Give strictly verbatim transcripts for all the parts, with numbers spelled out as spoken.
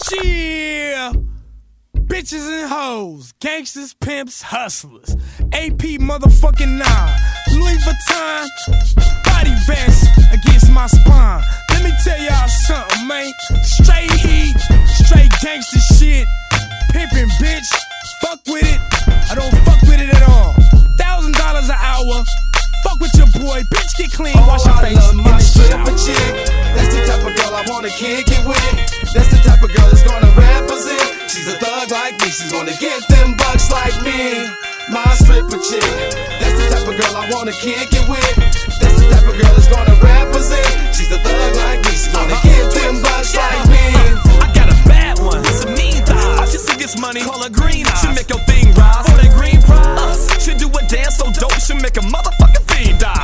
Yeah, bitches and hoes, gangsters, pimps, hustlers. A P motherfucking nine, Louis Vuitton, body vest against my spine. Let me tell y'all something, man. Straight heat, straight gangster shit. Pimpin', bitch, fuck with it. I don't fuck with it at all. Thousand dollars an hour. Fuck with your boy, bitch, get clean, oh, wash your I face. Love my stripper chick. That's the type of girl I wanna kick it with. That's the type of girl that's gonna represent. She's a thug like me, she's gonna get them bucks like me. My stripper chick. That's the type of girl I wanna kick it with. That's the type of girl that's gonna represent. She's a thug like me, she's gonna get them bucks like me. I got a bad one, it's a mean thigh. I should see this money, call her green eyes. She make your thing rise for that green prize. Uh, she do a dance so dope, she make a motherfucking fiend die.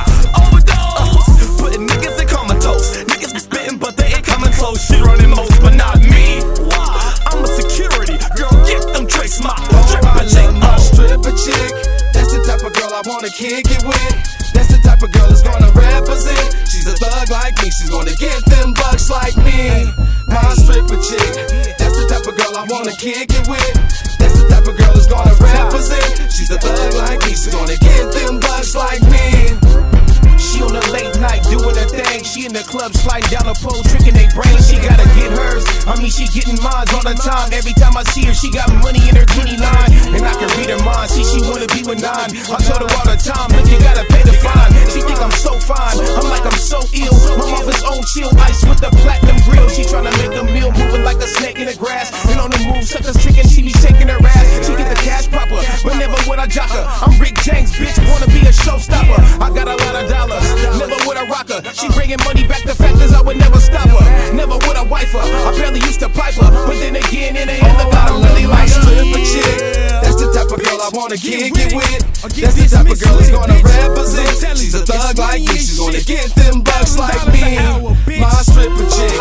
Overdose, putting niggas in comatose. Niggas be spitting, but they ain't coming close. She running most, but not me. I'm a security, girl, get them tricks. My stripper chick, my stripper chick. That's the type of girl I wanna kick it with. That's the type of girl that's gonna represent. She's a thug like me, she's gonna get them bucks like me. My stripper chick. That's the type of girl I wanna kick it with. That's the type of girl that's gonna represent. She's a thug like me, she's gonna get them bucks like me. She on a late night doing her thing. She in the club sliding down the pole, tricking they brain. She gotta get hers. I mean, she getting mines all the time. Every time I see her, she got money in her guinea line, and I can read her mind. See, she wanna be with nine. I told her all the time, look, you gotta pay the fine. She think I'm so fine. I'm like I'm so ill. My office on chill, ice with the platinum grill. She tryna make a meal, moving like a snake in the grass. And on the move, suckers tricking, she be shaking her ass. She get the cash proper, but never would I jock her. I'm Rick James, bitch, wanna be a showstopper. I got a lot of dollars. Never would I rock her. She bringing money back to factors, I would never stop her. Never would I wife her. I barely used to pipe her. But then again, in the end, oh, I don't really like her. Stripper chick. That's the type of girl I wanna kick it with. That's the type of girl that's gonna represent. She's a thug like me, she's gonna get them bucks like me. My stripper chick.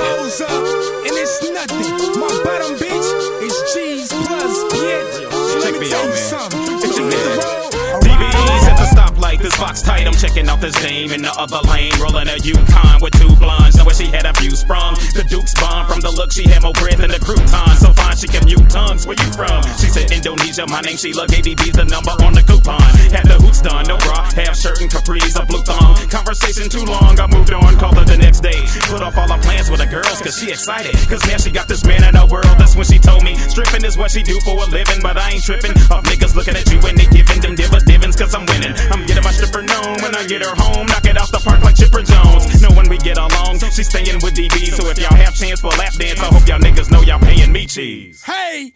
And it's nothing. My bottom bitch is cheese plus bitch. Check me out, man. It's your man. D D B's at the stoplight, this box tight. I'm checking out this dame in the other lane, rolling a Yukon with two blondes. Know where she had a few sprung. The Duke's bomb from the look, she had more bread than the crouton. So fine, she can mute tongues. Where you from? She said Indonesia. My name Sheila. A D B's the number on the coupon. Had the hoots done, no bra, half shirt and capris, a blue thong. Conversation too long, I moved on. Called her the next day. Put off all our plans with the girls, cause she excited. Cause now she got this man in her world. That's when she told me stripping is what she do for a living. But I ain't tripping off niggas looking at you and they giving them dividends. Cause I'm winning. I'm getting my stripper known when I get her home. Knock it out the park like Chipper Jones. Know when we get along, she's staying with D B. So if y'all have chance for a lap dance, I hope y'all niggas know y'all paying me cheese. Hey,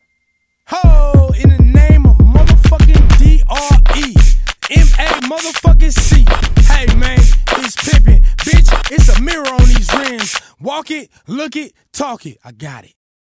ho, in the name of motherfucking D R E M A motherfucking C. Hey man, it's pimpin', bitch, it's a mirror on these rims. Walk it, look it, talk it, I got it.